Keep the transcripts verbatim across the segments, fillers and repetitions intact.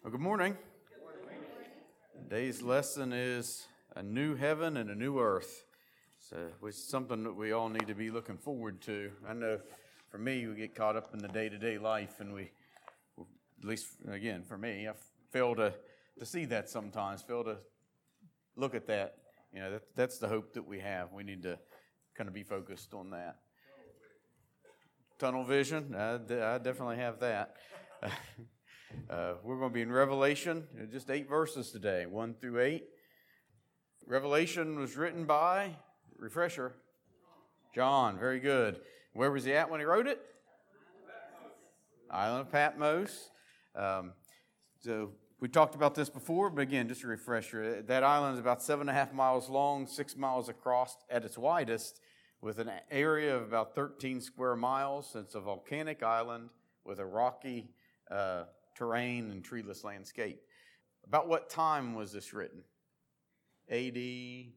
Well, good morning. Today's lesson is a new heaven and a new earth. So it's something that we all need to be looking forward to. I know for me, we get caught up in the day-to-day life, and we, at least again for me, I fail to, to see that sometimes, fail to look at that. You know, that, that's the hope that we have. We need to kind of be focused on that. Tunnel vision, I, I definitely have that. Uh, we're going to be in Revelation, just eight verses today, one through eight. Revelation was written by, refresher, John. Very good. Where was he at when he wrote it? Island of Patmos. Um, so we talked about this before, but again, just a refresher. That island is about seven and a half miles long, six miles across at its widest, with an area of about thirteen square miles. It's a volcanic island with a rocky uh terrain and treeless landscape. About what time was this written? A D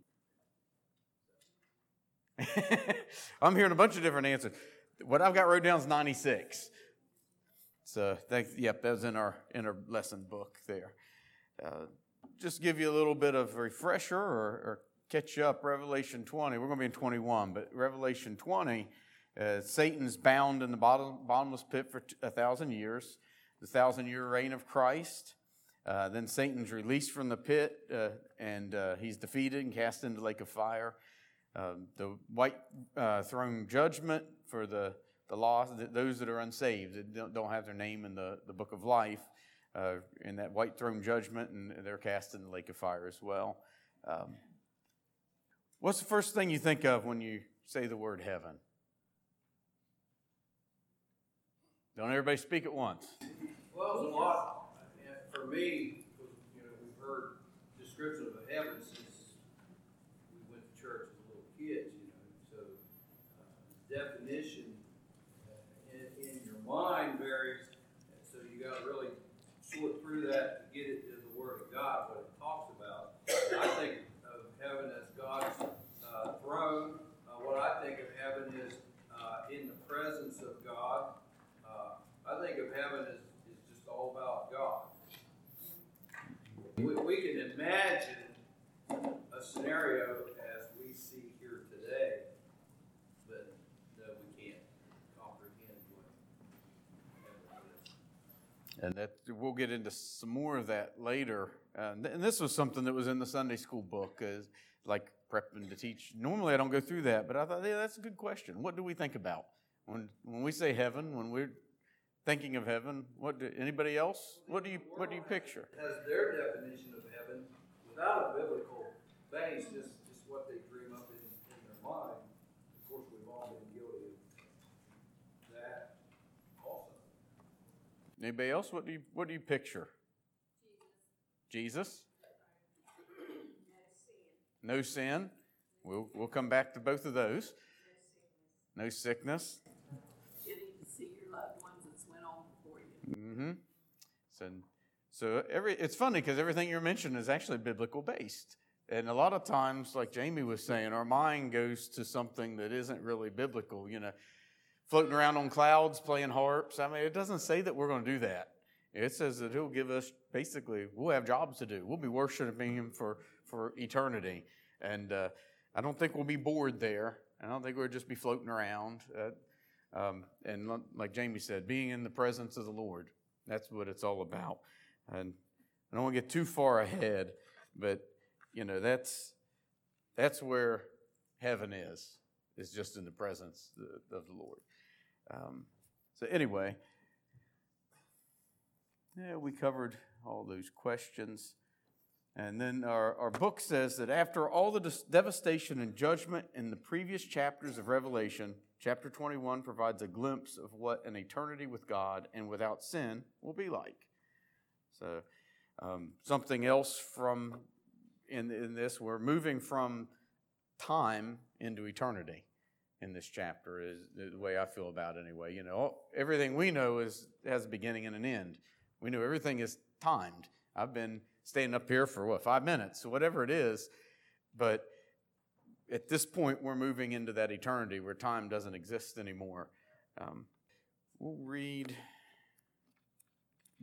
I'm hearing a bunch of different answers. What I've got wrote down is ninety-six. So, that, yep, that was in our in our lesson book there. Uh, just give you a little bit of a refresher or, or catch you up. Revelation twenty. We're going to be in twenty-one, but Revelation twenty, uh, Satan's bound in the bottom, bottomless pit for a thousand years. The thousand-year reign of Christ. Uh, then Satan's released from the pit, uh, and uh, he's defeated and cast into the lake of fire. Uh, the white uh, throne judgment for the, the lost, those that are unsaved, that don't, don't have their name in the, the book of life, uh, in that white throne judgment, and they're cast in the lake of fire as well. Um, what's the first thing you think of when you say the word heaven? Don't everybody speak at once. Well, there's a lot. For me, you know, we've heard description of heaven since we went to church as little kids, you know. So uh, definition uh, in, in your mind varies. And so you got to really sort through that to get it to the Word of God, what it talks about. I think of heaven as God's uh, throne. Uh, what I think of heaven is uh, in the presence of God. I think of heaven as, as just all about God. We, we can imagine a scenario as we see here today, but no, we can't comprehend what heaven is. And that we'll get into some more of that later. Uh, and this was something that was in the Sunday school book, as like prepping to teach. Normally I don't go through that, but I thought, yeah, that's a good question. What do we think about when when we say heaven? When we're thinking of heaven, what do, anybody else? What do you what do you picture? Has their definition of heaven without a biblical base, just, just what they dream up in, in their mind. Of course, we've all been guilty of that also. Anybody else? What do you what do you picture? Jesus. Jesus? No sin. We'll we'll come back to both of those. No sickness. Mm-hmm. So, so every it's funny because everything you're mentioning is actually biblical based, and a lot of times, like Jamie was saying, our mind goes to something that isn't really biblical. You know, floating around on clouds, playing harps. I mean, it doesn't say that we're going to do that. It says that He'll give us basically we'll have jobs to do. We'll be worshiping Him for for eternity, and uh, I don't think we'll be bored there. I don't think we'll just be floating around. Uh, Um, and like Jamie said, being in the presence of the Lord, that's what it's all about. And I don't want to get too far ahead, but, you know, that's that's where heaven is, is just in the presence of the Lord. Um, so anyway, yeah, we covered all those questions. And then our, our book says that after all the devastation and judgment in the previous chapters of Revelation, chapter twenty-one provides a glimpse of what an eternity with God and without sin will be like. So um, something else from in, in this, we're moving from time into eternity in this chapter is the way I feel about it anyway. You know, everything we know is has a beginning and an end. We know everything is timed. I've been staying up here for, what, five minutes, so whatever it is. But at this point, we're moving into that eternity where time doesn't exist anymore. Um, we'll read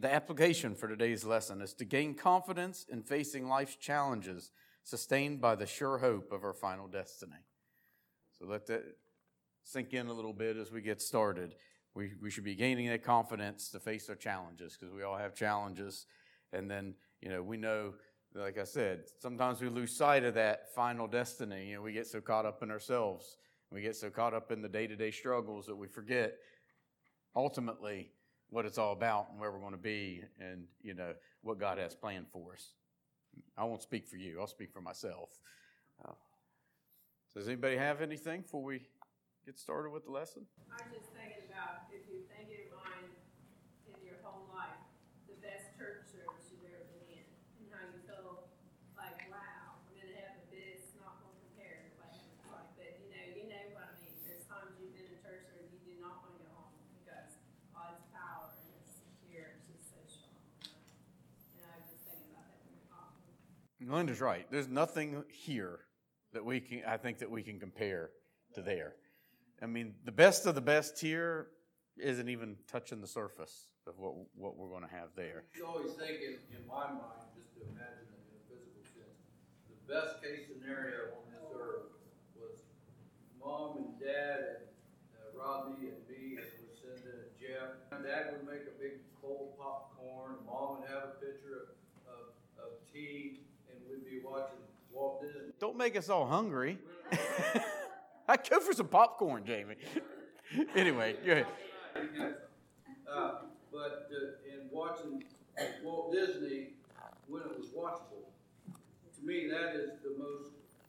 The application for today's lesson is to gain confidence in facing life's challenges, sustained by the sure hope of our final destiny. So let that sink in a little bit as we get started. We, we should be gaining that confidence to face our challenges, because we all have challenges. And then, you know, we know, like I said, sometimes we lose sight of that final destiny. You know, we get so caught up in ourselves. We get so caught up in the day-to-day struggles that we forget ultimately what it's all about and where we're going to be and, you know, what God has planned for us. I won't speak for you. I'll speak for myself. Uh, does anybody have anything before we get started with the lesson? I'm just thinking about, if you think in mind in your whole life, the best church service you've ever been in, and how you feel like, wow, I'm in heaven, but it's not going to compare to what heaven's like. But, you know, you know what I mean. There's times you've been in church service you do not want to go home because God's power and His here is just so strong. And I was just thinking about that when you're talking. Linda's right. There's nothing here that we can, I think, that we can compare to there. I mean, the best of the best here isn't even touching the surface of what what we're going to have there. You always think in, in my mind, just to imagine it in a physical sense, the best case scenario on this earth was Mom and Dad and uh, Rodney and me, and we're sending Jeff. Dad would make a big bowl of popcorn. Mom would have a pitcher of, of, of tea, and we'd be watching Walt Disney. Don't make us all hungry. I'd go for some popcorn, Jamie. Anyway, go ahead. Uh, but uh, in watching Walt Disney when it was watchable, to me that is the most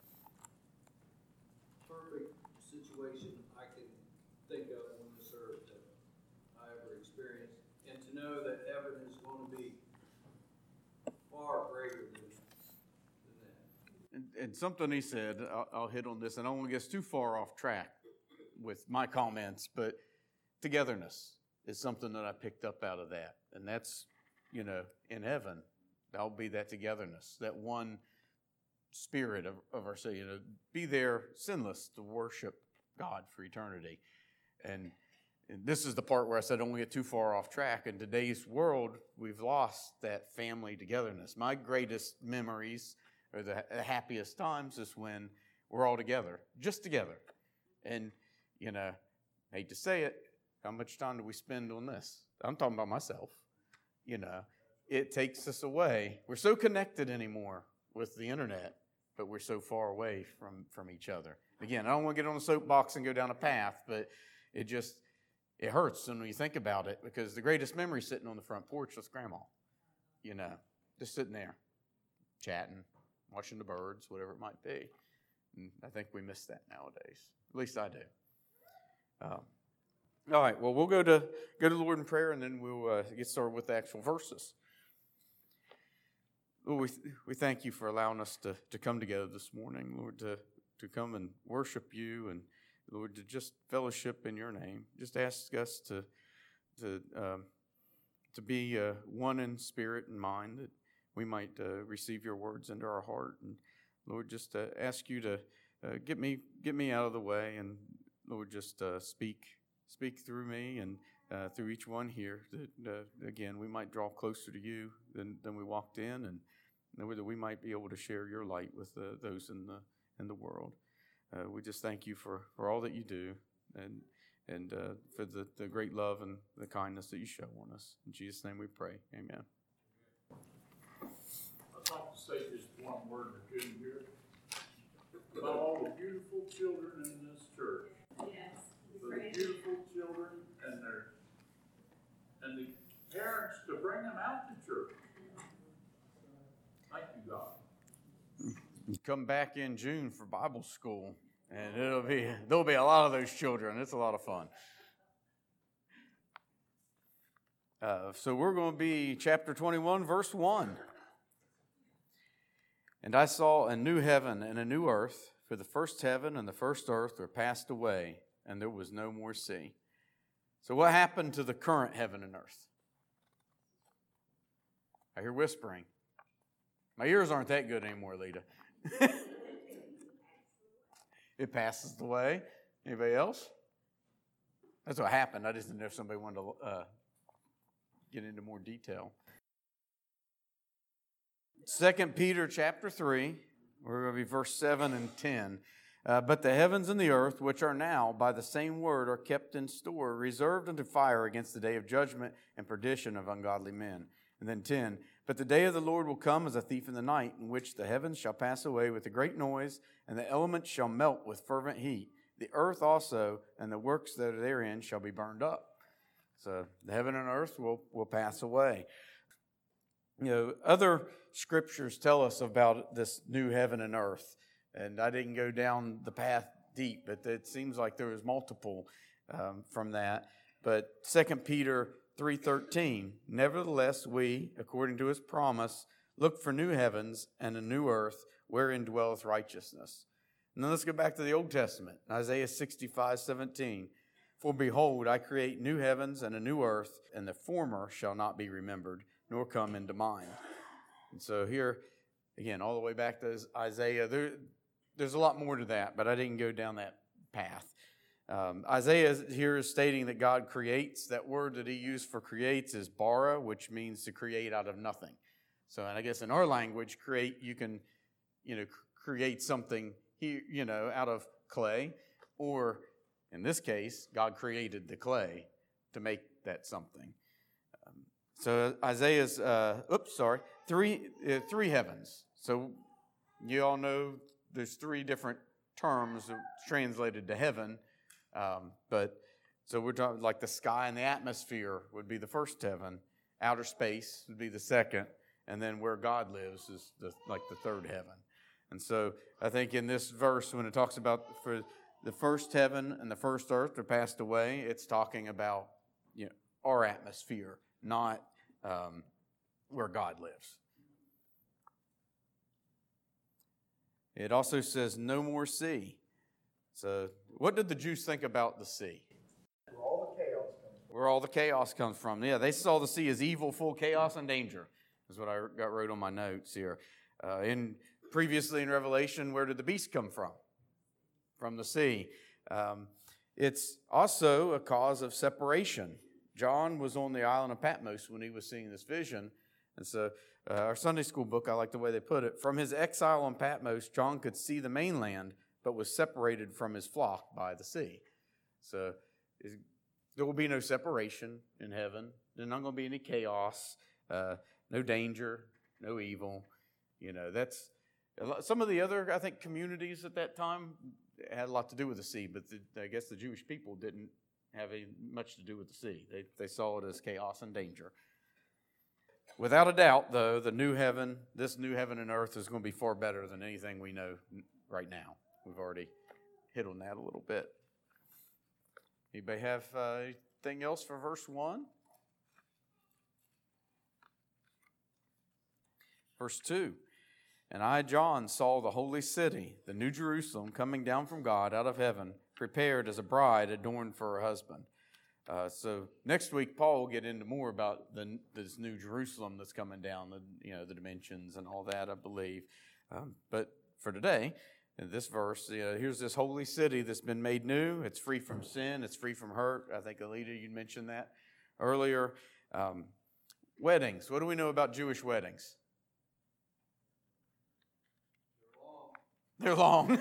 perfect situation I can think of on this earth that I ever experienced. And to know that heaven is going to be far greater than And, and something he said, I'll, I'll hit on this, and I don't want to get too far off track with my comments, but togetherness is something that I picked up out of that. And that's, you know, in heaven, that'll be that togetherness, that one spirit of, of our city, you know, be there sinless to worship God for eternity. And, and this is the part where I said, don't get too far off track. In today's world, we've lost that family togetherness. My greatest memories or the happiest times is when we're all together, just together. And, you know, I hate to say it, how much time do we spend on this? I'm talking about myself. You know, it takes us away. We're so connected anymore with the internet, but we're so far away from, from each other. Again, I don't want to get on a soapbox and go down a path, but it just, it hurts when you think about it, because the greatest memory is sitting on the front porch with Grandma, you know, just sitting there, chatting, watching the birds, whatever it might be. And I think we miss that nowadays. At least I do. Um, all right, well, we'll go to go to the Lord in prayer, and then we'll uh, get started with the actual verses. Lord, we, th- we thank you for allowing us to, to come together this morning, Lord, to, to come and worship you, and, Lord, to just fellowship in your name. Just ask us to, to, um, to be uh, one in spirit and mind, that we might uh, receive your words into our heart. And Lord, just uh, ask you to uh, get me get me out of the way, and Lord, just uh, speak speak through me and uh, through each one here. That uh, again, we might draw closer to you than, than we walked in, and that we might be able to share your light with uh, those in the in the world. Uh, we just thank you for, for all that you do, and and uh, for the, the great love and the kindness that you show on us. In Jesus' name we pray. Amen. I'd like to say just one word or two here about all the beautiful children in this church. Yes. For the beautiful children and their and the parents to bring them out to church. Thank you, God. You come back in June for Bible school, and it'll be there'll be a lot of those children. It's a lot of fun. Uh, so we're going to be chapter twenty-one, verse one. And I saw a new heaven and a new earth, for the first heaven and the first earth were passed away, and there was no more sea. So what happened to the current heaven and earth? I hear whispering. My ears aren't that good anymore, Lita. It passes away. Anybody else? That's what happened. I just didn't know if somebody wanted to uh, get into more detail. Second Peter chapter three, we're going to be verse seven and ten. Uh, but the heavens and the earth, which are now by the same word, are kept in store, reserved unto fire against the day of judgment and perdition of ungodly men. And then ten, but the day of the Lord will come as a thief in the night, in which the heavens shall pass away with a great noise, and the elements shall melt with fervent heat. The earth also and the works that are therein shall be burned up. So the heaven and earth will, will pass away. You know, other scriptures tell us about this new heaven and earth. And I didn't go down the path deep, but it seems like there was multiple um, from that. But Second Peter three thirteen, nevertheless we, according to his promise, look for new heavens and a new earth wherein dwelleth righteousness. And then let's go back to the Old Testament, Isaiah sixty-five seventeen. For behold, I create new heavens and a new earth, and the former shall not be remembered, nor come into mind. And so here, again, all the way back to Isaiah, there, there's a lot more to that, but I didn't go down that path. Um, Isaiah here is stating that God creates. That word that he used for creates is bara, which means to create out of nothing. So, and I guess in our language, create, you can, you know, create something, here, you know, out of clay, or in this case, God created the clay to make that something. Um, so Isaiah's, uh, oops, sorry, three uh, three heavens. So you all know there's three different terms translated to heaven. Um, but so we're talking like the sky and the atmosphere would be the first heaven, outer space would be the second, and then where God lives is the, like the third heaven. And so I think in this verse, when it talks about for the first heaven and the first earth are passed away, it's talking about, you know, our atmosphere, not um, where God lives. It also says no more sea. So what did the Jews think about the sea? Where all the chaos comes from. Where all the chaos comes from. Yeah, they saw the sea as evil, full of chaos and danger, is what I got wrote on my notes here. Uh, in previously in Revelation, where did the beast come from? From the sea. Um, it's also a cause of separation. John was on the island of Patmos when he was seeing this vision. And so uh, our Sunday school book, I like the way they put it. From his exile on Patmos, John could see the mainland, but was separated from his flock by the sea. So there will be no separation in heaven. There's not going to be any chaos, uh, no danger, no evil. You know, that's some of the other, I think, communities at that time had a lot to do with the sea, but the, I guess the Jewish people didn't have any, much to do with the sea. They, they saw it as chaos and danger. Without a doubt, though, the new heaven, this new heaven and earth is going to be far better than anything we know right now. We've already hit on that a little bit. Anybody have uh, anything else for verse one? Verse two. And I, John, saw the holy city, the new Jerusalem, coming down from God out of heaven, prepared as a bride adorned for her husband. Uh, so next week, Paul will get into more about the, this new Jerusalem that's coming down, the, you know, the dimensions and all that, I believe. Um, but for today, in this verse, you know, here's this holy city that's been made new. It's free from sin. It's free from hurt. I think, Alita, you mentioned that earlier. Um, weddings. What do we know about Jewish weddings? They're long.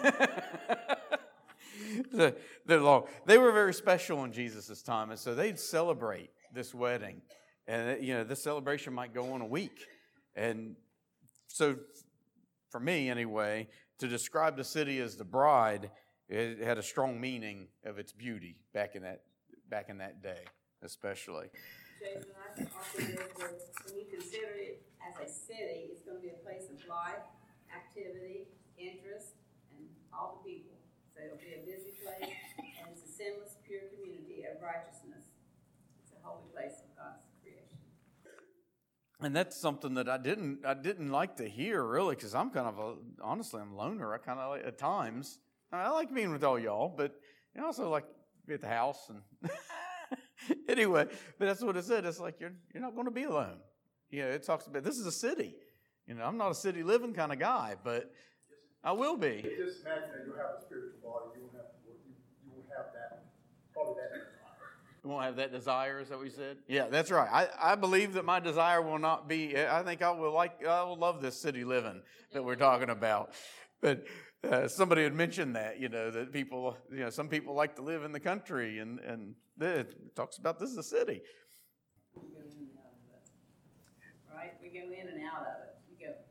They're long. They were very special in Jesus' time, and so they'd celebrate this wedding. And, you know, this celebration might go on a week. And so, for me anyway, to describe the city as the bride, it had a strong meaning of its beauty back in that back in that day, especially. Jason, I also think that when you consider it as a city, it's going to be a place of life, activity, interest, and all the people. So it'll be a busy place, and it's a sinless, pure community of righteousness. It's a holy place of God's creation. And that's something that I didn't I didn't like to hear, really, because I'm kind of a, honestly, I'm a loner. I kind of like, at times, I like being with all y'all, but I also like to be at the house. And anyway, but that's what it said. It's like you're you're not going to be alone. You know, it talks about this is a city. You know, I'm not a city living kind of guy, but I will be. Just imagine that you'll have a spiritual body. You won't have to work. You, you won't have that, probably that. We won't have that desire, is that what you said? Yeah, that's right. I, I believe that my desire will not be, I think I will like, I will love this city living that we're talking about. But uh, somebody had mentioned that, you know, that people, you know, some people like to live in the country, and, and it talks about this is a city. We go in and out of it. Right? We go in and out of it. We go.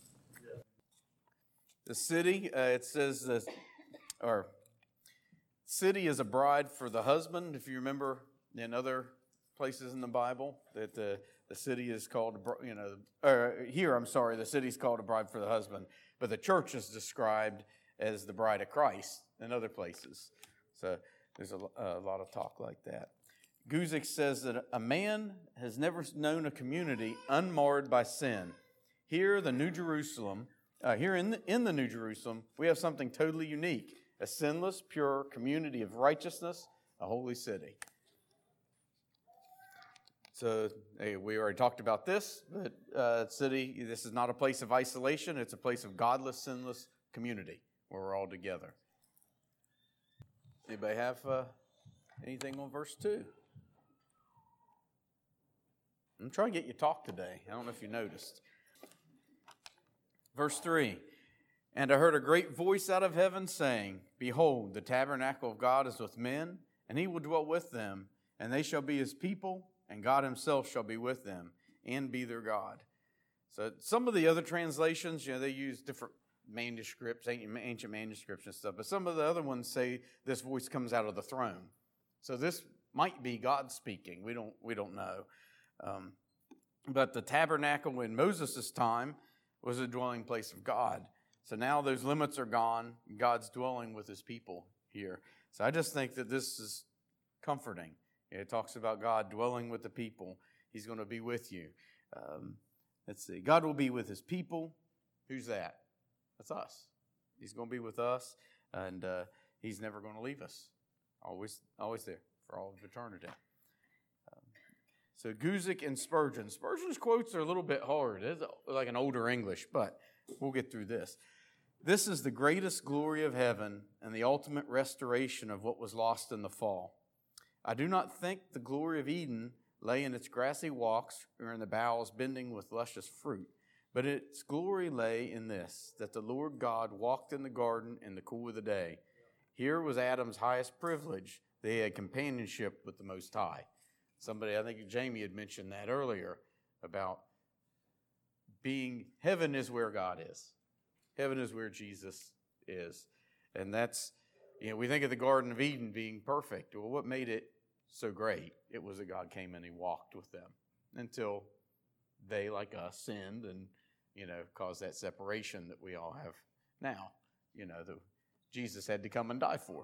The city, uh, it says, this, or city is a bride for the husband. If you remember in other places in the Bible, that the, the city is called, you know, or here, I'm sorry, the city is called a bride for the husband. But the church is described as the bride of Christ in other places. So there's a, a lot of talk like that. Guzik says that a man has never known a community unmarred by sin. Here, the New Jerusalem, uh, here in the, in the New Jerusalem, we have something totally unique. A sinless, pure community of righteousness, a holy city. So hey, we already talked about this, but uh, city, this is not a place of isolation. It's a place of godless, sinless community where we're all together. Anybody have uh, anything on verse two? I'm trying to get you to talk today. I don't know if you noticed. Verse three. And I heard a great voice out of heaven saying, Behold, the tabernacle of God is with men, and he will dwell with them, and they shall be his people, and God himself shall be with them, and be their God. So some of the other translations, you know, they use different manuscripts, ancient manuscripts and stuff, but some of the other ones say this voice comes out of the throne. So this might be God speaking. We don't, we don't know. Um, but the tabernacle in Moses' time was a dwelling place of God. So now those limits are gone. God's dwelling with his people here. So I just think that this is comforting. It talks about God dwelling with the people. He's going to be with you. Um, let's see. God will be with his people. Who's that? That's us. He's going to be with us, and uh, he's never going to leave us. Always, always there for all of eternity. Um, so Guzik and Spurgeon. Spurgeon's quotes are a little bit hard. It's like an older English, but we'll get through this. This is the greatest glory of heaven and the ultimate restoration of what was lost in the fall. I do not think the glory of Eden lay in its grassy walks or in the boughs bending with luscious fruit, but its glory lay in this, that the Lord God walked in the garden in the cool of the day. Here was Adam's highest privilege. They had companionship with the Most High. Somebody, I think Jamie had mentioned that earlier, about being, heaven is where God is. Heaven is where Jesus is. And that's, you know, we think of the Garden of Eden being perfect. Well, what made it so great? It was that God came and he walked with them until they, like us, sinned and, you know, caused that separation that we all have now, you know, that Jesus had to come and die for.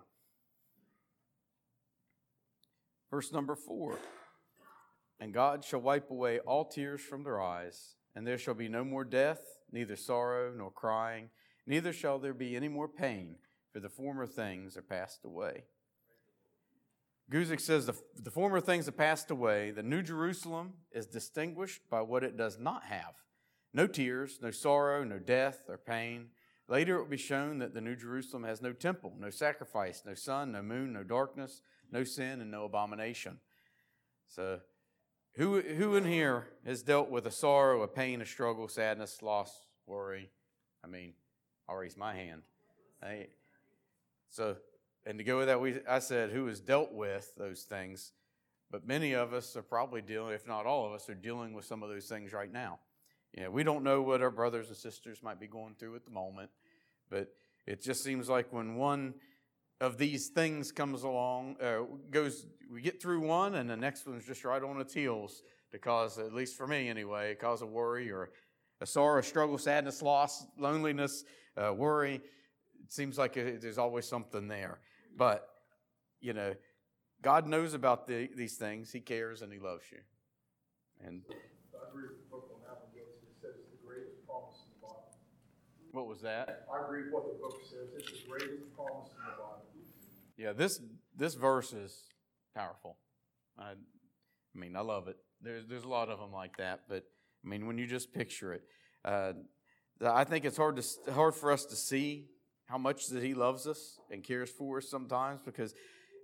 Verse number four. And God shall wipe away all tears from their eyes, and there shall be no more death, neither sorrow nor crying, neither shall there be any more pain, for the former things are passed away. Guzik says the, the former things have passed away. The New Jerusalem is distinguished by what it does not have. No tears, no sorrow, no death or pain. Later it will be shown that the New Jerusalem has no temple, no sacrifice, no sun, no moon, no darkness, no sin, and no abomination. So who, who in here has dealt with a sorrow, a pain, a struggle, sadness, loss, worry? I mean, I'll raise my hand. I, so, and to go with that, we, I said, who has dealt with those things? But many of us are probably dealing, if not all of us, are dealing with some of those things right now. You know, we don't know what our brothers and sisters might be going through at the moment, but it just seems like when one of these things comes along, uh, goes, we get through one, and the next one's just right on its heels to cause, at least for me anyway, cause a worry or a sorrow, struggle, sadness, loss, loneliness, uh, worry. It seems like it, there's always something there. But, you know, God knows about the, these things. He cares and he loves you. And I agree with the book on that one. It says it's the greatest promise in the Bible. what was that? I agree with what the book says. It's the greatest promise in the Bible. Yeah, this this verse is powerful. I, I mean, I love it. There's there's a lot of them like that, but I mean, when you just picture it, uh, I think it's hard to hard for us to see how much that He loves us and cares for us sometimes, because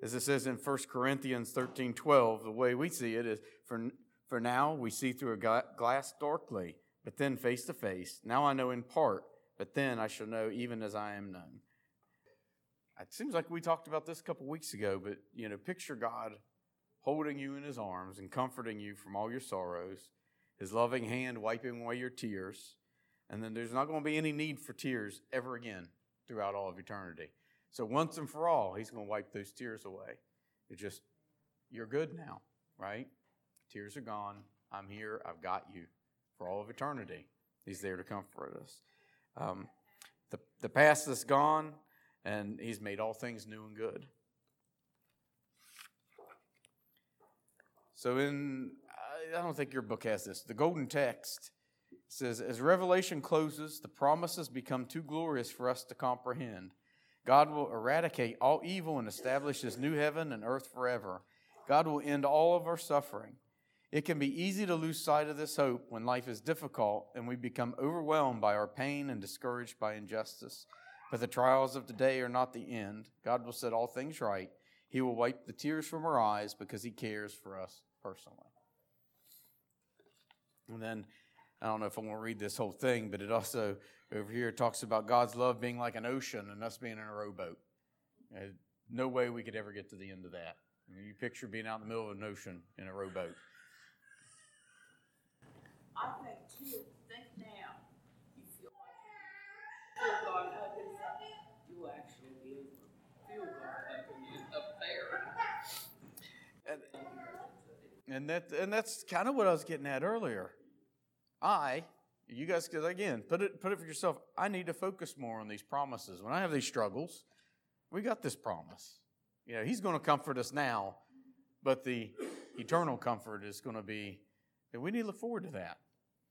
As it says in First Corinthians thirteen twelve, the way we see it is, for, for now we see through a glass darkly, but then face to face. Now I know in part, but then I shall know even as I am known. It seems like we talked about this a couple weeks ago, but, you know, picture God holding you in his arms and comforting you from all your sorrows, his loving hand wiping away your tears, and then there's not going to be any need for tears ever again throughout all of eternity. So once and for all, he's going to wipe those tears away. It's just, you're good now, right? Tears are gone. I'm here. I've got you for all of eternity. He's there to comfort us. Um, the, the past is gone, and he's made all things new and good. So in, I don't think your book has this, the golden text says, as Revelation closes, the promises become too glorious for us to comprehend. God will eradicate all evil and establish his new heaven and earth forever. God will end all of our suffering. It can be easy to lose sight of this hope when life is difficult and we become overwhelmed by our pain and discouraged by injustice. But the trials of today are not the end. God will set all things right. He will wipe the tears from our eyes because he cares for us personally. And then, I don't know if I want to read this whole thing, but it also, over here, talks about God's love being like an ocean and us being in a rowboat. There's no way we could ever get to the end of that. I mean, you picture being out in the middle of an ocean in a rowboat. I think, too, think now, you feel like you feel God hugging you, you actually be able to feel God hugging you up there. And, and, that, and that's kind of what I was getting at earlier. I, you guys, because again, put it, put it for yourself, I need to focus more on these promises. When I have these struggles, we got this promise. You know, he's going to comfort us now, but the eternal comfort is going to be, and we need to look forward to that.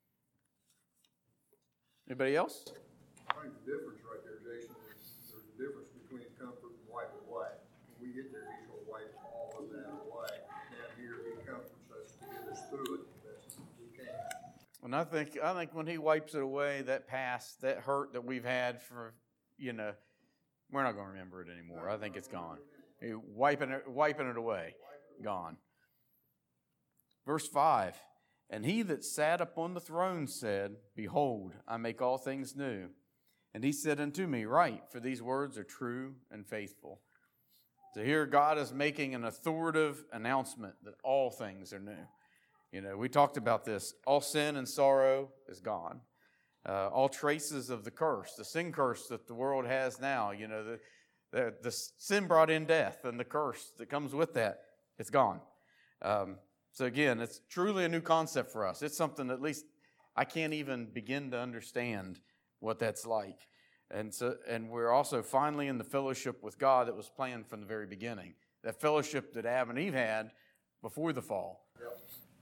Anybody else? I think the difference right there, Jason, is there's a difference between comfort and wipe away. When we get there, he's going to wipe all of that away. Down here, he comforts us to get us through it the best we can. And I think I think when he wipes it away, that past, that hurt that we've had for, you know, we're not going to remember it anymore. I think it's gone. He wiping it, wiping it away, gone. Verse five. And he that sat upon the throne said, Behold, I make all things new. And he said unto me, Write, for these words are true and faithful. So here God is making an authoritative announcement that all things are new. You know, we talked about this. All sin and sorrow is gone. Uh, all traces of the curse, the sin curse that the world has now, you know, the, the, the sin brought in death and the curse that comes with that, it's gone. Um, So again, it's truly a new concept for us. It's something that at least I can't even begin to understand what that's like. And so, and we're also finally in the fellowship with God that was planned from the very beginning. That fellowship that Adam and Eve had before the fall. Yep.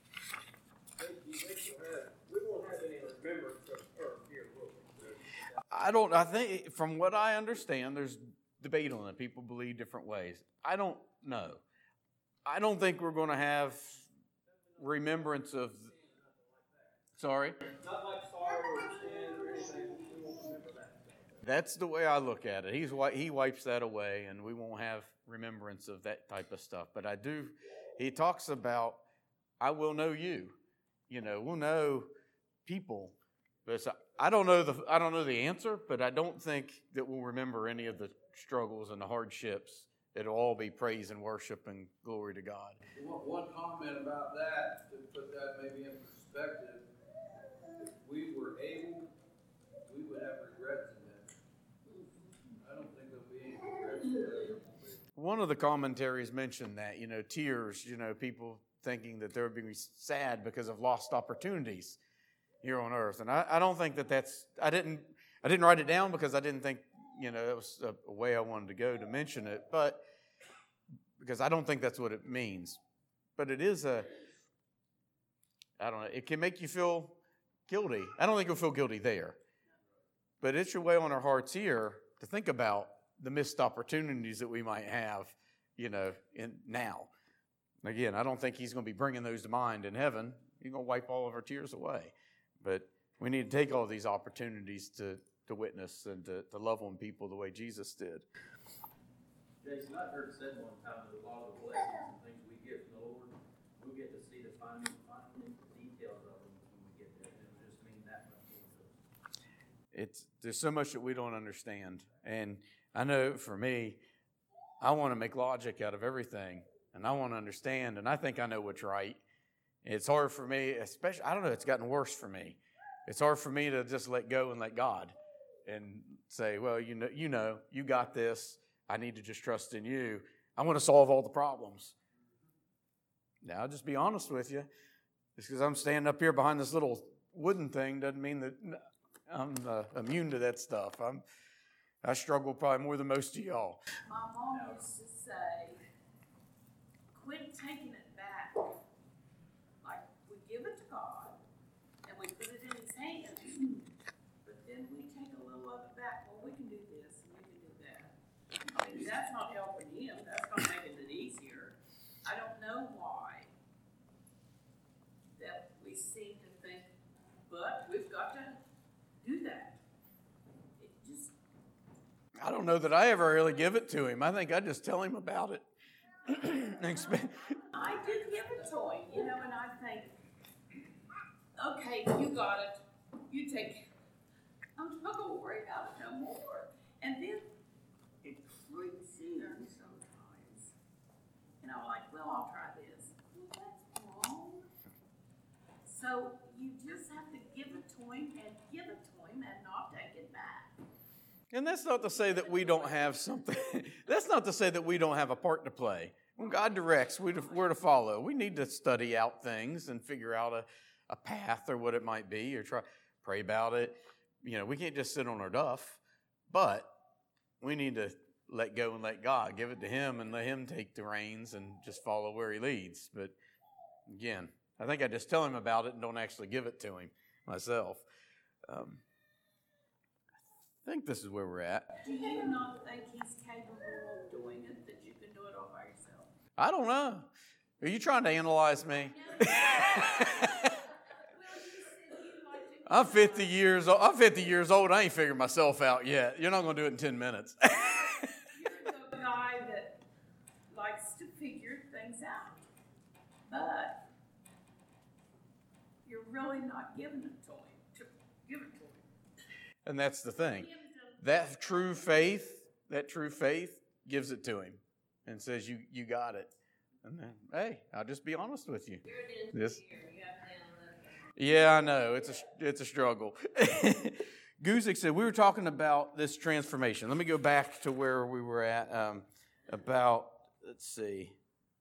We won't have any remembrance of earth here, will we? I don't, I think, from what I understand, there's debate on it. People believe different ways. I don't know. I don't think we're going to have remembrance of, sorry? Not like sorrow or sin or anything, we won't remember that. That's the way I look at it. He's He wipes that away, and we won't have remembrance of that type of stuff. But I do, he talks about, I will know you. You know, we'll know people. But I don't know the I don't know the answer, but I don't think that we'll remember any of the struggles and the hardships. It'll all be praise and worship and glory to God. One, one comment about that, to put that maybe in perspective, if we were able, we would have regrets in that. I don't think there'll be any regrets in that. One of the commentaries mentioned that, you know, tears, you know, people thinking that they're being sad because of lost opportunities here on earth. And I, I don't think that that's, I didn't, I didn't write it down because I didn't think, you know, that was a, a way I wanted to go to mention it, but because I don't think that's what it means. But it is a, I don't know, it can make you feel guilty. I don't think you'll feel guilty there. But it should weigh on our hearts here to think about the missed opportunities that we might have, you know, in now. Again, I don't think he's going to be bringing those to mind in heaven. He's going to wipe all of our tears away. But we need to take all these opportunities to, to witness and to, to love on people the way Jesus did. Jason, I've heard said one time that a lot of the blessings and things we get from the Lord, we'll get to see the fine, fine details of them when we get there. And it'll just mean that much more to us. It's, there's so much that we don't understand. And I know for me, I want to make logic out of everything. And I want to understand. And I think I know what's right. It's hard for me, especially, I don't know, it's gotten worse for me. It's hard for me to just let go and let God and say, well, you know, you know, you got this. I need to just trust in you. I want to solve all the problems. Now, I'll just be honest with you. Just because I'm standing up here behind this little wooden thing doesn't mean that I'm uh, immune to that stuff. I'm, I struggle probably more than most of y'all. My mom used to say, quit taking it back. Like, we give it to God, and we put it in His hands, but then we take a little of it back. Well, we can do this, and we can do that. I mean, that's not helping Him. That's not making it easier. I don't know why that we seem to think, but we've got to do that. It just... I don't know that I ever really give it to Him. I think I just tell Him about it. I do give it to Him, you know, and I think, okay, you got it. You take, I'm not going to worry about it no more. And then it creeps in sometimes. And I'm like, well, I'll try this. Well, that's wrong. So you just have to give it to Him and give it to Him and not take it back. And that's not to say that we don't have something. That's not to say that we don't have a part to play. When God directs, we're to follow. We need to study out things and figure out a, a path or what it might be, or try pray about it. You know, we can't just sit on our duff, but we need to let go and let God. Give it to Him and let Him take the reins and just follow where He leads. But again, I think I just tell Him about it and don't actually give it to Him myself. Um, I think this is where we're at. Do you not think He's capable of doing it, that you can do it all by yourself? I don't know. Are you trying to analyze me? I'm fifty years old. I'm fifty years old. I ain't figured myself out yet. You're not going to do it in ten minutes. You're the guy that likes to figure things out, but you're really not giving it to Him. To give it to Him. And that's the thing. That true faith, that true faith gives it to Him and says, you you got it. And then, hey, I'll just be honest with you. This, yeah, I know. It's a, it's a struggle. Guzik said, we were talking about this transformation. Let me go back to where we were at um, about, let's see,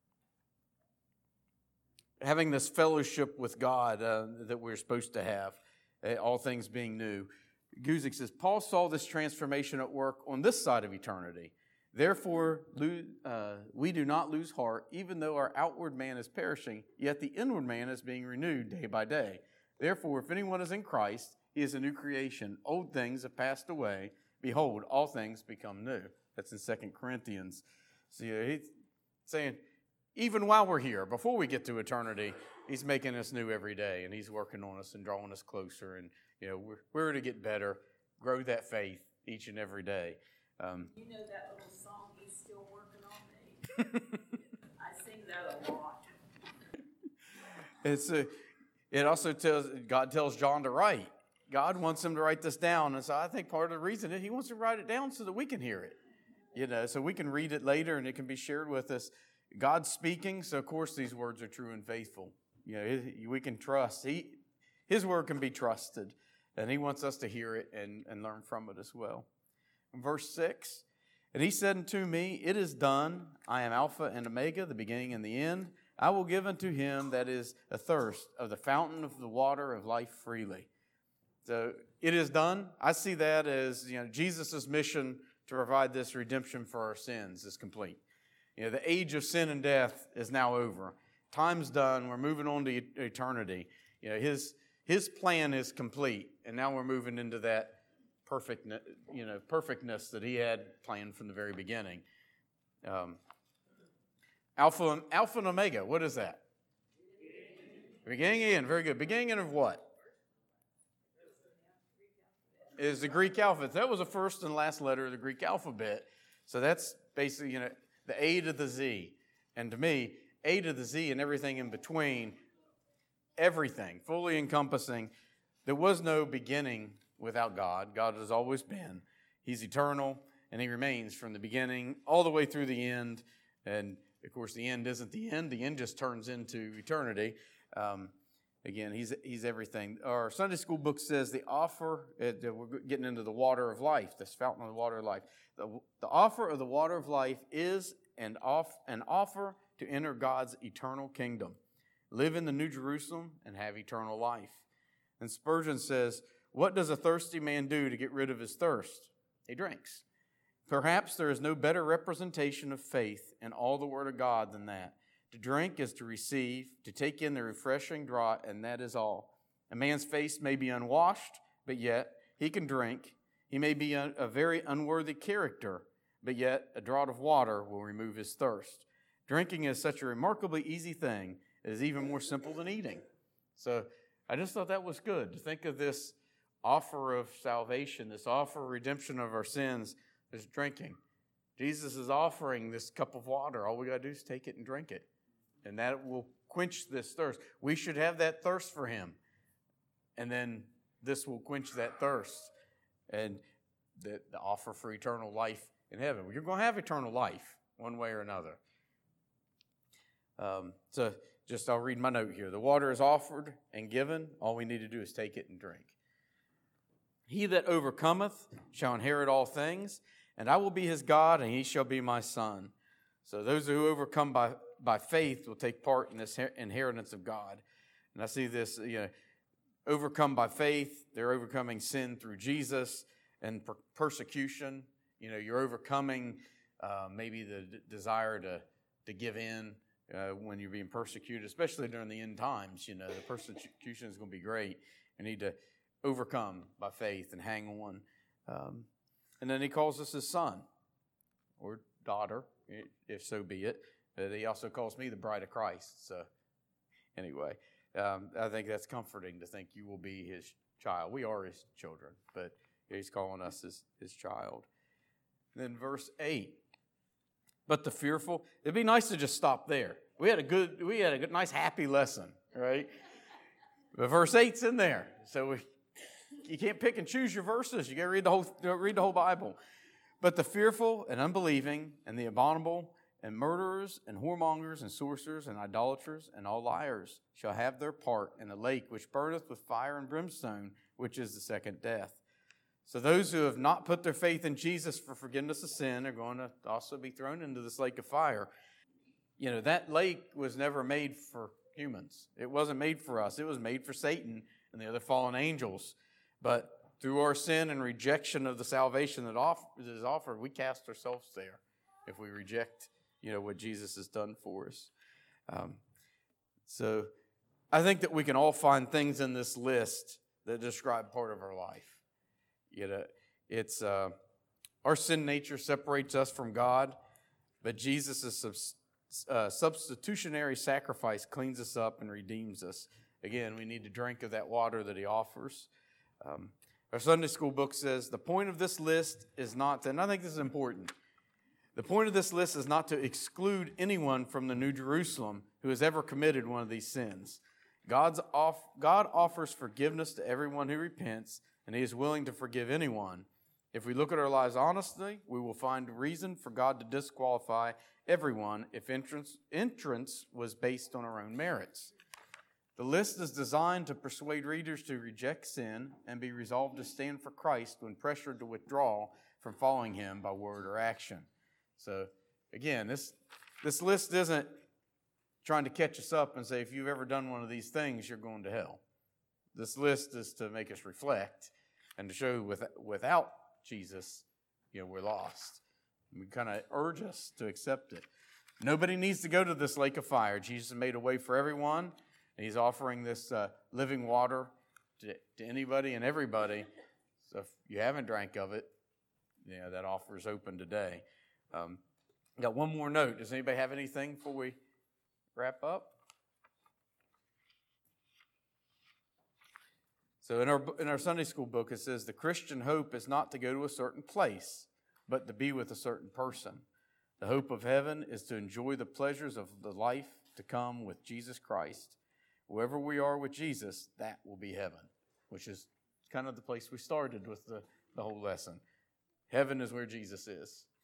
having this fellowship with God uh, that we're supposed to have, uh, all things being new. Guzik says, Paul saw this transformation at work on this side of eternity. Therefore, uh, we do not lose heart, even though our outward man is perishing, yet the inward man is being renewed day by day. Therefore, if anyone is in Christ, he is a new creation. Old things have passed away. Behold, all things become new. That's in Second Corinthians. So he's saying, even while we're here, before we get to eternity, He's making us new every day, and He's working on us and drawing us closer. And, you know, we're, we're to get better, grow that faith each and every day. Um, you know that little song, He's Still Working on Me? I sing that a lot. It's a, it also tells, God tells John to write. God wants him to write this down. And so I think part of the reason is He wants to write it down so that we can hear it. You know, so we can read it later and it can be shared with us. God's speaking, so of course these words are true and faithful. You know, we can trust. He, His word can be trusted. And He wants us to hear it and, and learn from it as well. Verse six, and He said unto me, it is done. I am Alpha and Omega, the beginning and the end. I will give unto him that is athirst of the fountain of the water of life freely. So it is done. I see that as, you know, Jesus' mission to provide this redemption for our sins is complete. You know, the age of sin and death is now over. Time's done. We're moving on to eternity. You know, His His plan is complete, and now we're moving into that perfect, you know, perfectness that He had planned from the very beginning. Um, Alpha, Alpha and Omega, what is that? Beginning and end, very good. Beginning of what? Is the Greek alphabet. That was the first and last letter of the Greek alphabet. So that's basically, you know, the A to the Z. And to me, A to the Z and everything in between, everything, fully encompassing. There was no beginning without God. God has always been. He's eternal, and He remains from the beginning all the way through the end. And, of course, the end isn't the end. The end just turns into eternity. Um, again, he's, he's everything. Our Sunday school book says the offer, uh, we're getting into the water of life, this fountain of the water of life. The, the offer of the water of life is an, off, an offer to enter God's eternal kingdom, live in the New Jerusalem, and have eternal life. And Spurgeon says, what does a thirsty man do to get rid of his thirst? He drinks. Perhaps there is no better representation of faith in all the Word of God than that. To drink is to receive, to take in the refreshing draught, and that is all. A man's face may be unwashed, but yet he can drink. He may be a, a very unworthy character, but yet a draught of water will remove his thirst. Drinking is such a remarkably easy thing. It is even more simple than eating. So I just thought that was good to think of this offer of salvation, this offer of redemption of our sins, as drinking. Jesus is offering this cup of water. All we got to do is take it and drink it. And that will quench this thirst. We should have that thirst for Him. And then this will quench that thirst. And the, the offer for eternal life in heaven. You're going to have eternal life one way or another. Um, so just I'll read my note here. The water is offered and given. All we need to do is take it and drink. He that overcometh shall inherit all things, and I will be his God, and he shall be my son. So those who overcome by, by faith will take part in this inheritance of God. And I see this, you know, overcome by faith. They're overcoming sin through Jesus and per- persecution. You know, you're overcoming uh, maybe the d- desire to, to give in uh, when you're being persecuted, especially during the end times. You know, the persecution is going to be great. You need to overcome by faith and hang on. Um, and then he calls us his son or daughter, if so be it. But he also calls me the bride of Christ. So anyway, um, I think that's comforting to think you will be his child. We are his children, but he's calling us his, his child. And then verse eight. But the fearful, it'd be nice to just stop there. We had a good, we had a good, nice, happy lesson, right? But verse eight's in there. So we You can't pick and choose your verses. You got to read the whole read the whole Bible. But the fearful and unbelieving and the abominable and murderers and whoremongers and sorcerers and idolaters and all liars shall have their part in the lake which burneth with fire and brimstone, which is the second death. So those who have not put their faith in Jesus for forgiveness of sin are going to also be thrown into this lake of fire. You know, that lake was never made for humans. It wasn't made for us. It was made for Satan and the other fallen angels. But through our sin and rejection of the salvation that is offered, we cast ourselves there if we reject, you know, what Jesus has done for us. Um, so I think that we can all find things in this list that describe part of our life. You know, it's uh, our sin nature separates us from God, but Jesus' subs- uh, substitutionary sacrifice cleans us up and redeems us. Again, we need to drink of that water that He offers. Um, our Sunday school book says the point of this list is not to, and I think this is important, the point of this list is not to exclude anyone from the New Jerusalem who has ever committed one of these sins. God's off, God offers forgiveness to everyone who repents, and He is willing to forgive anyone. If we look at our lives honestly, we will find reason for God to disqualify everyone if entrance, entrance was based on our own merits. The list is designed to persuade readers to reject sin and be resolved to stand for Christ when pressured to withdraw from following Him by word or action. So, again, this, this list isn't trying to catch us up and say, if you've ever done one of these things, you're going to hell. This list is to make us reflect and to show with, without Jesus, you know, we're lost. We kind of urge us to accept it. Nobody needs to go to this lake of fire. Jesus made a way for everyone. And He's offering this uh, living water to, to anybody and everybody. So if you haven't drank of it, you know, that offer is open today. Um, got one more note. Does anybody have anything before we wrap up? So in our in our Sunday school book, it says the Christian hope is not to go to a certain place, but to be with a certain person. The hope of heaven is to enjoy the pleasures of the life to come with Jesus Christ. Wherever we are with Jesus, that will be heaven, which is kind of the place we started with the, the whole lesson. Heaven is where Jesus is.